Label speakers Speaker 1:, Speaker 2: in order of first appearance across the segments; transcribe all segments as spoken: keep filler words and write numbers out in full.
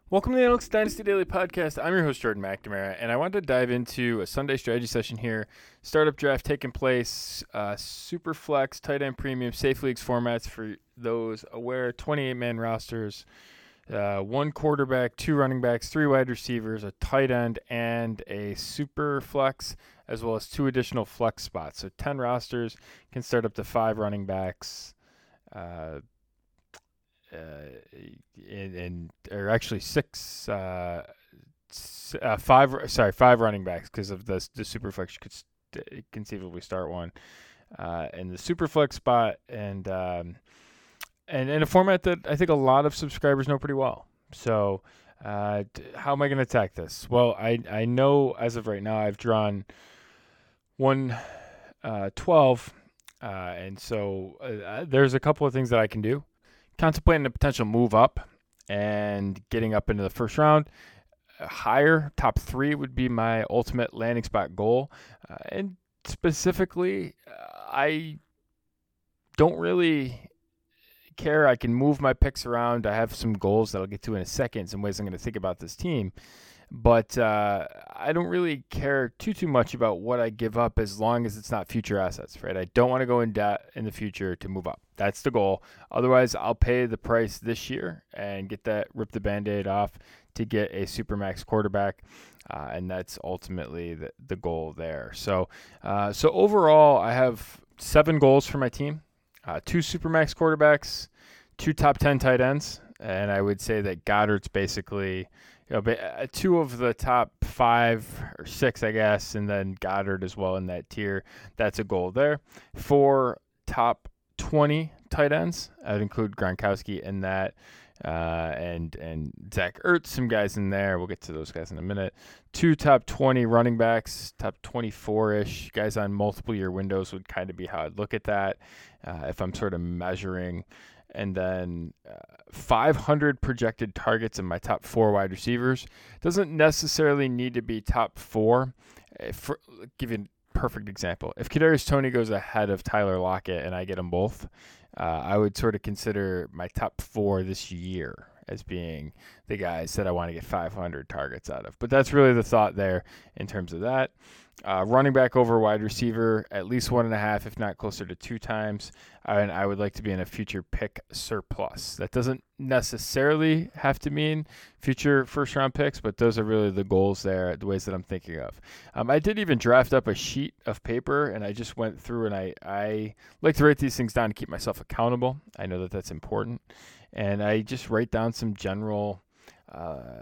Speaker 1: Welcome to the Analytics Dynasty Daily Podcast. I'm your host, Jordan McNamara, and I wanted to dive into a Sunday strategy session here. Startup draft taking place, uh, super flex, tight end premium, safe leagues formats for those aware, twenty-eight man rosters, uh, one quarterback, two running backs, three wide receivers, a tight end, and a super flex, as well as two additional flex spots. So ten rosters can start up to five running backs. Uh, Uh, and, and or actually six, uh, uh, five. Sorry, five running backs because of the the super flex. You could st- conceivably start one, uh, in the super flex spot, and um, and in a format that I think a lot of subscribers know pretty well. So, uh, how am I going to attack this? Well, I I know as of right now I've drawn one, uh, twelve, uh, and so uh, there's a couple of things that I can do. Contemplating a potential move up and getting up into the first round. Higher, top three would be my ultimate landing spot goal. Uh, and specifically, uh, I don't really care. I can move my picks around. I have some goals that I'll get to in a second, some ways I'm going to think about this team. But uh, I don't really care too, too much about what I give up as long as it's not future assets, right? I don't want to go in debt in the future to move up. That's the goal. Otherwise, I'll pay the price this year and get that, rip the Band-Aid off to get a Supermax quarterback. Uh, and that's ultimately the, the goal there. So, uh, so overall, I have seven goals for my team, uh, two Supermax quarterbacks, two top ten tight ends. And I would say that Goddard's basically... You know, two of the top five or six, I guess, and then Goddard as well in that tier. That's a goal there. For top twenty tight ends, I would include Gronkowski in that, uh, and and Zach Ertz, some guys in there. We'll get to those guys in a minute. Two top twenty running backs, top twenty-four-ish guys on multiple year windows would kind of be how I'd look at that, uh, if I'm sort of measuring. And then uh, five hundred projected targets in my top four wide receivers. Doesn't necessarily need to be top four. If, for, give you a perfect example. If Kadarius Toney goes ahead of Tyler Lockett and I get them both, uh, I would sort of consider my top four this year as being the guys that I want to get five hundred targets out of. But that's really the thought there in terms of that. Uh, running back over wide receiver, at least one and a half, if not closer to two times. And I would like to be in a future pick surplus. That doesn't necessarily have to mean future first round picks, but those are really the goals there, the ways that I'm thinking of. Um, I did even draft up a sheet of paper, and I just went through, and I, I like to write these things down to keep myself accountable. I know that that's important. And I just write down some general uh,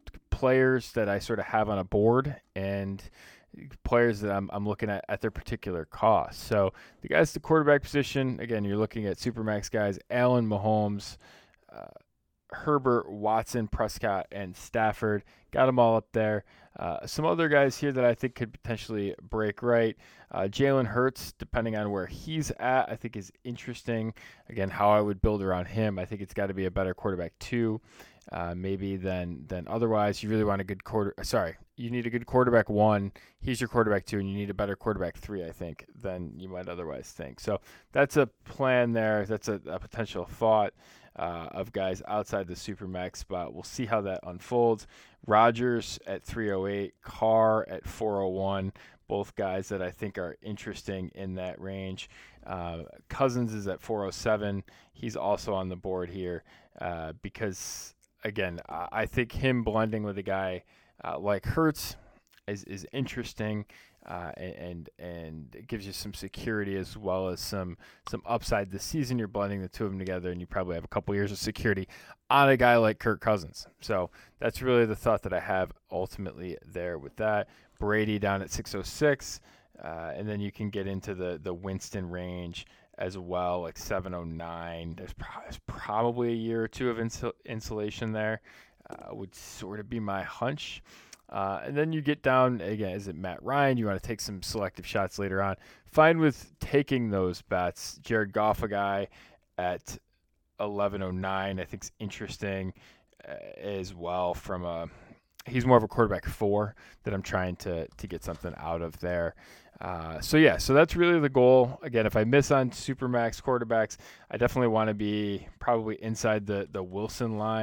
Speaker 1: players that I sort of have on a board, and players that I'm I'm looking at at their particular cost. So the guys at the quarterback position, again, you're looking at Supermax guys, Allen, Mahomes, uh, Herbert, Watson, Prescott, and Stafford. Got them all up there. Uh, some other guys here that I think could potentially break right. Uh, Jalen Hurts, depending on where he's at, I think is interesting. Again, how I would build around him, I think it's got to be a better quarterback too, uh, maybe than than otherwise. You really want a good quarter. Sorry, you need a good quarterback one. He's your quarterback two, and you need a better quarterback three, I think, than you might otherwise think. So that's a plan there. That's a, a potential thought. Uh, of guys outside the Supermax spot. We'll see how that unfolds. Rodgers at three oh eight, Carr at four oh one, both guys that I think are interesting in that range. Uh, Cousins is at four oh seven. He's also on the board here uh, because, again, I, I think him blending with a guy uh, like Hurts is, is interesting. Uh, and and it gives you some security as well as some some upside this season. You're blending the two of them together, and you probably have a couple years of security on a guy like Kirk Cousins. So that's really the thought that I have ultimately there with that. Brady down at six oh six, uh, and then you can get into the the Winston range as well, like seven oh nine. There's, pro- there's probably a year or two of insul- insulation there. Uh, would sort of be my hunch. Uh, and then you get down, again, is it Matt Ryan? You want to take some selective shots later on. Fine with taking those bets. Jared Goff, a guy at eleven oh nine, I think is interesting uh, as well from a – he's more of a quarterback four that I'm trying to to get something out of there. Uh, so, yeah, so that's really the goal. Again, if I miss on Supermax quarterbacks, I definitely want to be probably inside the, the Wilson line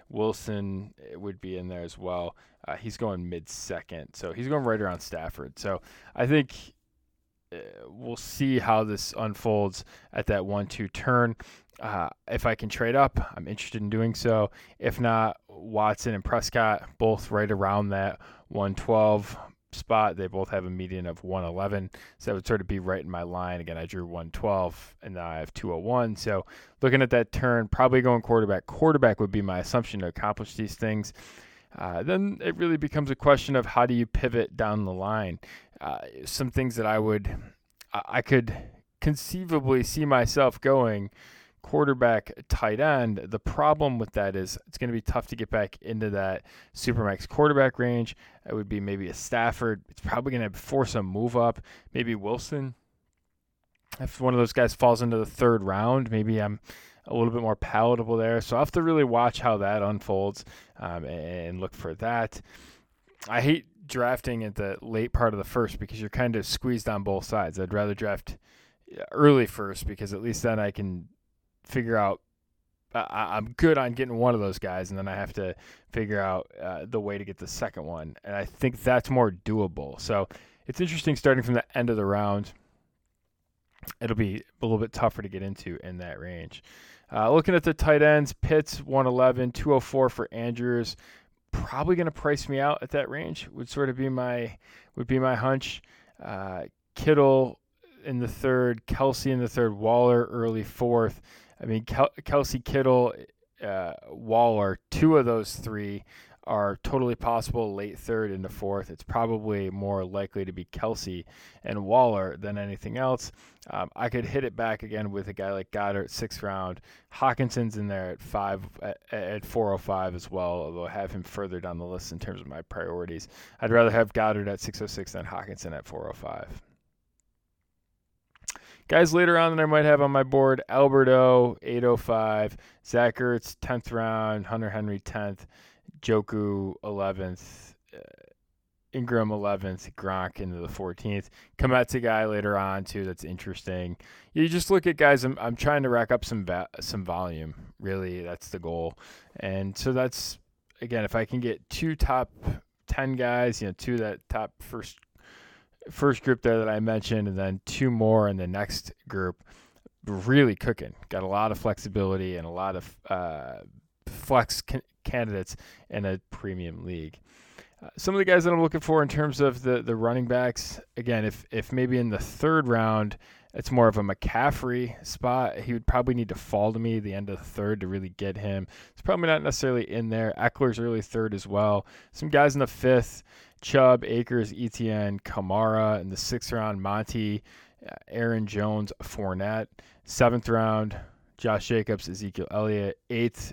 Speaker 1: Wilson would be in there as well. Uh, he's going mid-second, so he's going right around Stafford. So I think uh, we'll see how this unfolds at that one two turn. Uh, if I can trade up, I'm interested in doing so. If not, Watson and Prescott, both right around that one twelve spot. They both have a median of one eleven, so that would sort of be right in my line. Again, I drew one twelve, and now I have two oh one. So looking at that turn, probably going quarterback. Quarterback would be my assumption to accomplish these things. Uh, then it really becomes a question of how do you pivot down the line. Uh, some things that I would, I could conceivably see myself going quarterback, tight end. The problem with that is it's going to be tough to get back into that Supermax quarterback range. It would be maybe a Stafford. It's probably going to force a move up. Maybe Wilson. If one of those guys falls into the third round, maybe I'm a little bit more palatable there. So I'll have to really watch how that unfolds um, and look for that. I hate drafting at the late part of the first because you're kind of squeezed on both sides. I'd rather draft early first because at least then I can figure out I, I'm good on getting one of those guys, and then I have to figure out uh, the way to get the second one. And I think that's more doable. So it's interesting starting from the end of the round. It'll be a little bit tougher to get into in that range. Uh, looking at the tight ends, Pitts one eleven, two oh four for Andrews. Probably going to price me out at that range. Would sort of be my would be my hunch. Uh, Kittle in the third, Kelsey in the third, Waller early fourth. I mean, Kel- Kelsey, Kittle, uh, Waller, two of those three are totally possible late third into fourth. It's probably more likely to be Kelsey and Waller than anything else. Um, I could hit it back again with a guy like Goddard, sixth round. Hawkinson's in there at five at, at four oh five as well, although I have him further down the list in terms of my priorities. I'd rather have Goddard at six oh six than Hawkinson at four oh five. Guys later on that I might have on my board, Alberto, eight oh five, Zach Ertz, tenth round, Hunter Henry, tenth, Joku, eleventh, uh, Ingram, eleventh, Gronk into the fourteenth. Kometsa guy later on, too, that's interesting. You just look at guys, I'm, I'm trying to rack up some va- some volume. Really, that's the goal. And so that's, again, if I can get two top ten guys, you know, two that top first first group there that I mentioned, and then two more in the next group, really cooking. Got a lot of flexibility and a lot of uh, flex can- candidates in a premium league. Uh, some of the guys that I'm looking for in terms of the, the running backs, again, if if maybe in the third round, it's more of a McCaffrey spot, he would probably need to fall to me the end of the third to really get him. It's probably not necessarily in there. Eckler's early third as well. Some guys in the fifth, Chubb, Akers, Etienne, Kamara. In the sixth round, Monty, Aaron Jones, Fournette. Seventh round, Josh Jacobs, Ezekiel Elliott. Eighth,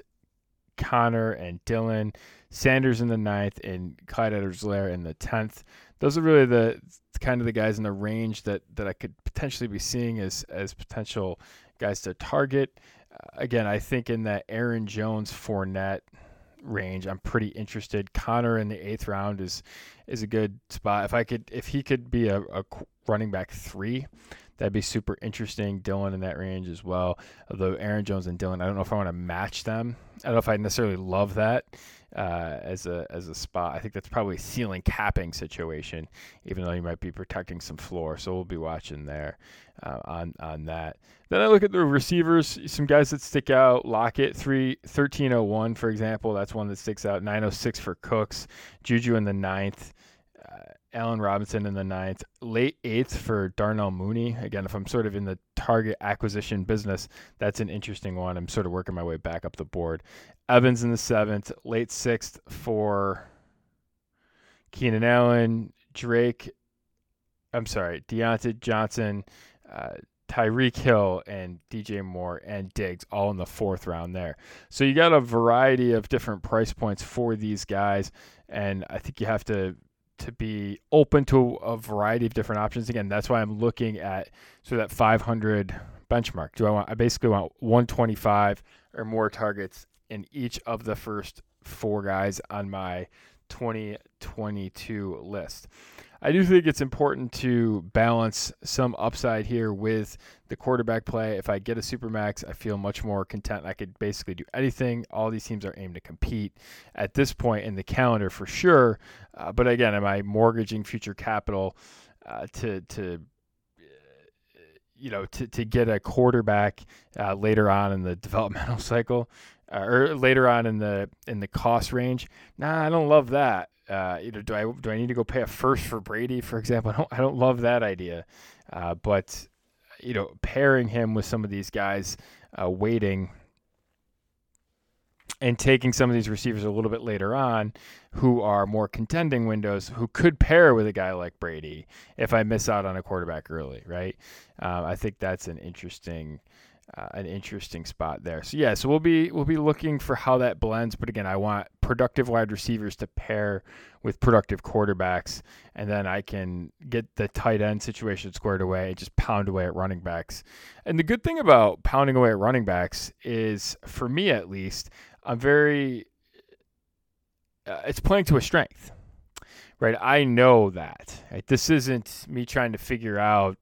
Speaker 1: Connor and Dylan. Sanders in the ninth, and Clyde Edwards-Helaire in the tenth. Those are really the kind of the guys in the range that, that I could potentially be seeing as, as potential guys to target. Uh, again, I think in that Aaron Jones, Fournette range, I'm pretty interested. Connor in the eighth round is is a good spot. If I could, if he could be a, a running back three, that'd be super interesting. Dylan in that range as well. Although Aaron Jones and Dylan, I don't know if I want to match them. I don't know if I necessarily love that uh, as a as a spot. I think that's probably a ceiling capping situation, even though you might be protecting some floor. So we'll be watching there uh, on on that. Then I look at the receivers, some guys that stick out. Lockett, three, thirteen oh one, for example. That's one that sticks out. nine oh six for Cooks. Juju in the ninth. Uh, Allen Robinson in the ninth. Late eighth for Darnell Mooney. Again, if I'm sort of in the target acquisition business, that's an interesting one. I'm sort of working my way back up the board. Evans in the seventh. Late sixth for Keenan Allen. Drake. I'm sorry, Deontay Johnson, uh, Tyreek Hill, and D J Moore and Diggs all in the fourth round there. So you got a variety of different price points for these guys, and I think you have to to be open to a variety of different options. Again, that's why I'm looking at sort of that five hundred benchmark. Do I want? I basically want one twenty-five or more targets in each of the first four guys on my twenty twenty-two list. I do think it's important to balance some upside here with the quarterback play. If I get a Supermax, I feel much more content. I could basically do anything. All these teams are aimed to compete at this point in the calendar for sure. Uh, but again, am I mortgaging future capital uh, to to you know to to get a quarterback uh, later on in the developmental cycle? Uh, or later on in the in the cost range? Nah, I don't love that. Uh, you know, do I do I need to go pay a first for Brady, for example? I don't I don't love that idea. Uh, but you know, pairing him with some of these guys, uh, waiting and taking some of these receivers a little bit later on, who are more contending windows, who could pair with a guy like Brady if I miss out on a quarterback early, right? Uh, I think that's an interesting. Uh, an interesting spot there. So yeah, so we'll be we'll be looking for how that blends. But again, I want productive wide receivers to pair with productive quarterbacks, and then I can get the tight end situation squared away and just pound away at running backs. And the good thing about pounding away at running backs is, for me at least, I'm very uh, it's playing to a strength, right? I know that. Right? This isn't me trying to figure out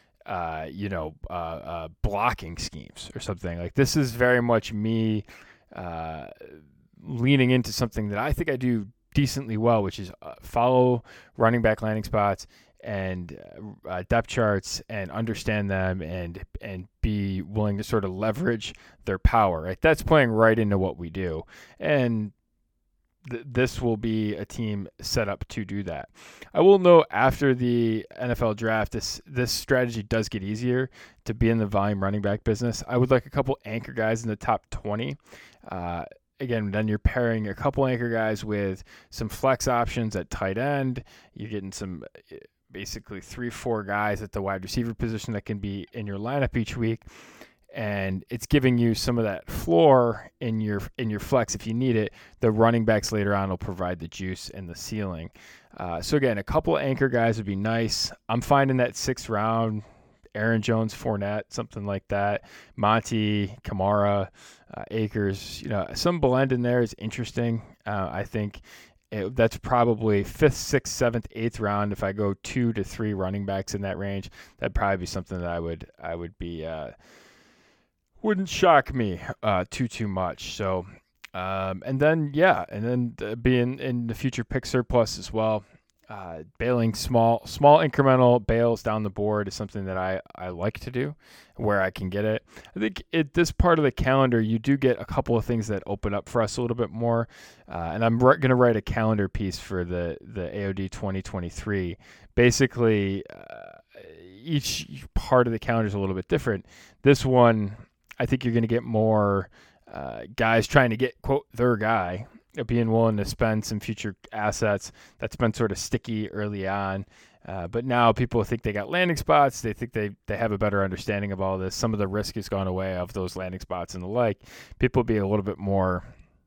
Speaker 1: Uh, you know, uh, uh, blocking schemes or something. Like, this is very much me uh, leaning into something that I think I do decently well, which is uh, follow running back landing spots and uh, depth charts and understand them and and be willing to sort of leverage their power. Right, that's playing right into what we do, and th- this will be a team set up to do that. I will note, after the N F L draft, this this strategy does get easier to be in the volume running back business. I would like a couple anchor guys in the top twenty. Uh, again, then you're pairing a couple anchor guys with some flex options at tight end. You're getting some basically three, four guys at the wide receiver position that can be in your lineup each week. And it's giving you some of that floor in your in your flex if you need it. The running backs later on will provide the juice and the ceiling. Uh, so again, a couple of anchor guys would be nice. I'm finding that sixth round, Aaron Jones, Fournette, something like that. Monty, Kamara, uh, Akers, you know, some blend in there is interesting. Uh, I think it, that's probably fifth, sixth, seventh, eighth round. If I go two to three running backs in that range, that'd probably be something that I would I would be. Uh, Wouldn't shock me uh, too, too much. So, um, and then, yeah, and then uh, being in the future pick surplus as well. Uh, bailing small, small incremental bails down the board is something that I, I like to do where I can get it. I think at this part of the calendar, you do get a couple of things that open up for us a little bit more. Uh, and I'm going to write a calendar piece for the, the A O D twenty twenty-three. Basically, uh, each part of the calendar is a little bit different. This one, I think you're going to get more uh, guys trying to get, quote, their guy, being willing to spend some future assets. That's been sort of sticky early on. Uh, but now people think they got landing spots. They think they, they have a better understanding of all this. Some of the risk has gone away of those landing spots and the like. People be a little bit more,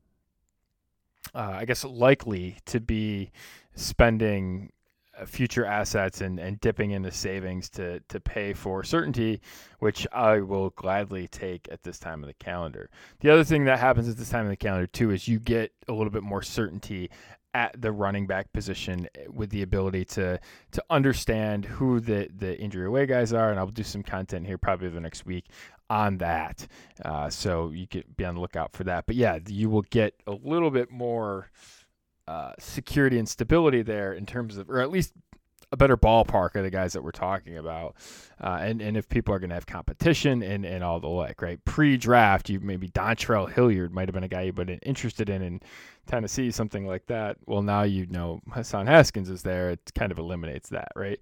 Speaker 1: uh, I guess, likely to be spending future assets and, and dipping into savings to to pay for certainty, which I will gladly take at this time of the calendar. The other thing that happens at this time of the calendar too is you get a little bit more certainty at the running back position with the ability to to understand who the, the injury away guys are, and I'll do some content here probably the next week on that. Uh, so you can be on the lookout for that. But yeah, you will get a little bit more Uh, security and stability there in terms of, or at least a better ballpark of the guys that we're talking about. Uh, and, and if people are going to have competition and, and all the like, right? Pre-draft, you maybe Dontrell Hilliard might have been a guy you've been interested in in Tennessee, something like that. Well, now you know Hassan Haskins is there. It kind of eliminates that, right?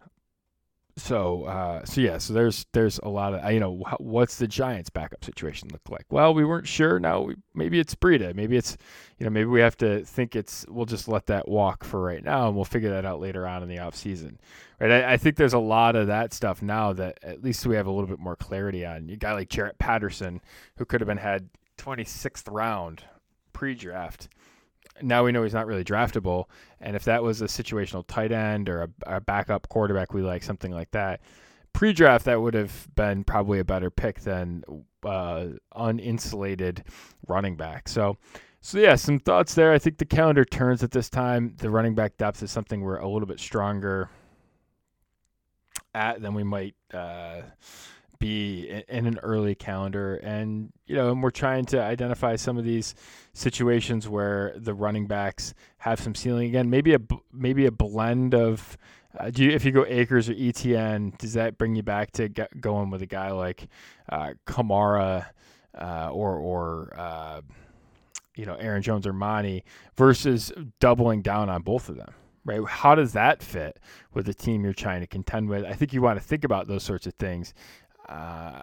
Speaker 1: So, uh, so yeah, so there's there's a lot of, you know, what's the Giants' backup situation look like? Well, we weren't sure. Now, we, maybe it's Breida. Maybe it's, you know, maybe we have to think it's, we'll just let that walk for right now, and we'll figure that out later on in the offseason, right? I, I think there's a lot of that stuff now that at least we have a little bit more clarity on. You got like Jarrett Patterson, who could have been had twenty-sixth round pre-draft. Now we know he's not really draftable, and if that was a situational tight end or a, a backup quarterback we like, something like that, pre-draft that would have been probably a better pick than uh, uninsulated running back. So So, yeah, some thoughts there. I think the calendar turns at this time. The running back depth is something we're a little bit stronger at than we might uh, be in, in an early calendar. And, you know, and we're trying to identify some of these situations where the running backs have some ceiling again. Maybe a, maybe a blend of, uh, do you, if you go Akers or E T N, does that bring you back to get going with a guy like uh, Kamara uh, or, or uh, you know, Aaron Jones or Monty versus doubling down on both of them, right? How does that fit with the team you're trying to contend with? I think you want to think about those sorts of things. Uh,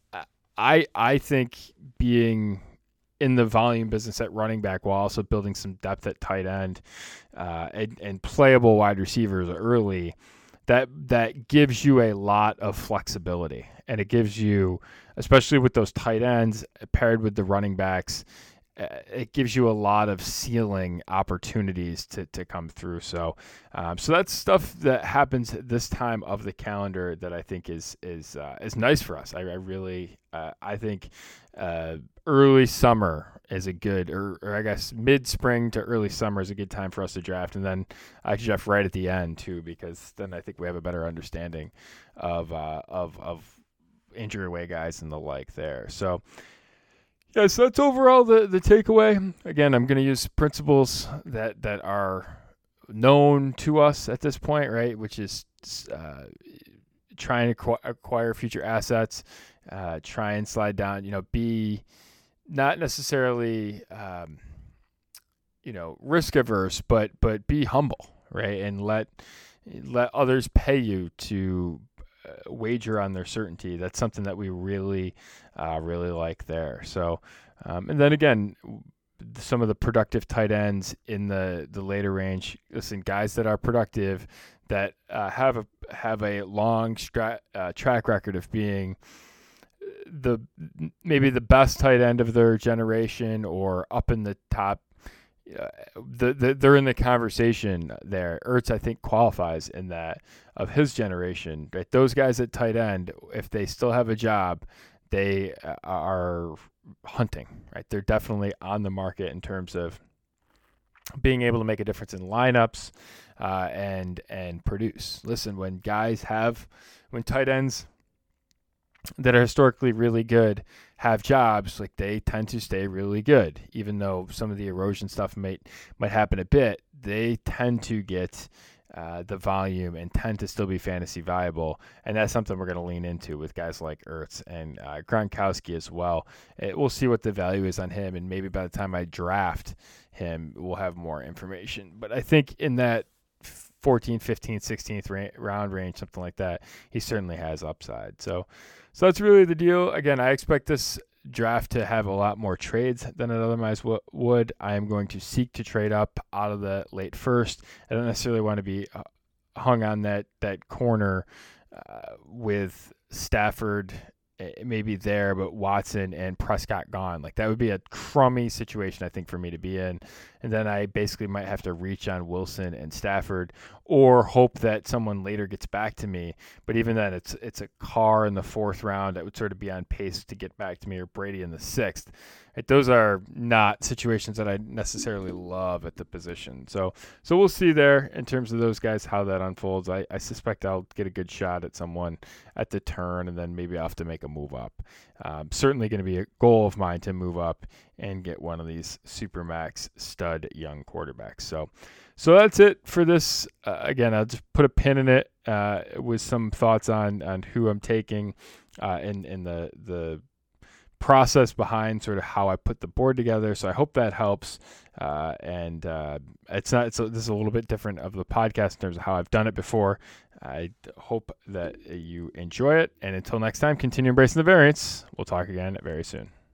Speaker 1: I I think being in the volume business at running back while also building some depth at tight end uh, and, and playable wide receivers early, that that gives you a lot of flexibility. And it gives you, especially with those tight ends paired with the running backs, it gives you a lot of ceiling opportunities to, to come through. So, um, so that's stuff that happens at this time of the calendar that I think is is uh, is nice for us. I, I really, uh, I think uh, early summer is a good, or, or I guess mid spring to early summer is a good time for us to draft, and then I draft right at the end too, because then I think we have a better understanding of uh, of of injury away guys and the like there. So. Yeah, so that's overall the, the takeaway. Again, I'm going to use principles that, that are known to us at this point, right, which is uh, trying to acquire future assets, uh, try and slide down, you know, be not necessarily, um, you know, risk averse, but but be humble, right, and let let others pay you to uh, wager on their certainty. That's something that we really, uh, really like there. So, um, and then again, some of the productive tight ends in the, the later range. Listen, guys that are productive, that uh, have a have a long stra- uh, track record of being the maybe the best tight end of their generation or up in the top. Uh, the, the they're in the conversation there. Ertz, I think, qualifies in that of his generation. Right, those guys at tight end, if they still have a job, they are hunting. Right, they're definitely on the market in terms of being able to make a difference in lineups uh, and and produce. Listen, when guys have when tight ends that are historically really good have jobs, like they tend to stay really good, even though some of the erosion stuff might might happen a bit. They tend to get uh, the volume and tend to still be fantasy viable, and that's something we're going to lean into with guys like Ertz and uh, Gronkowski as well. It, we'll see what the value is on him, and maybe by the time I draft him, we'll have more information. But I think in that fourteenth, fifteenth, sixteenth ra- round range, something like that, he certainly has upside. So. So that's really the deal. Again, I expect this draft to have a lot more trades than it otherwise w- would. I am going to seek to trade up out of the late first. I don't necessarily want to be uh, hung on that that corner uh, with Stafford maybe there, but Watson and Prescott gone. Like that would be a crummy situation, I think, for me to be in. And then I basically might have to reach on Wilson and Stafford or hope that someone later gets back to me. But even then, it's it's a Carr in the fourth round that would sort of be on pace to get back to me, or Brady in the sixth. Right, those are not situations that I necessarily love at the position. So so we'll see there in terms of those guys how that unfolds. I, I suspect I'll get a good shot at someone at the turn, and then maybe I'll have to make a move up. Um, certainly going to be a goal of mine to move up and get one of these Supermax stud young quarterbacks. So so that's it for this. Uh, again, I'll just put a pin in it uh, with some thoughts on on who I'm taking uh, in, in the the process behind sort of how I put the board together. So I hope that helps. Uh, and uh, it's not, so this is a little bit different of the podcast in terms of how I've done it before. I hope that you enjoy it. And until next time, continue embracing the variance. We'll talk again very soon.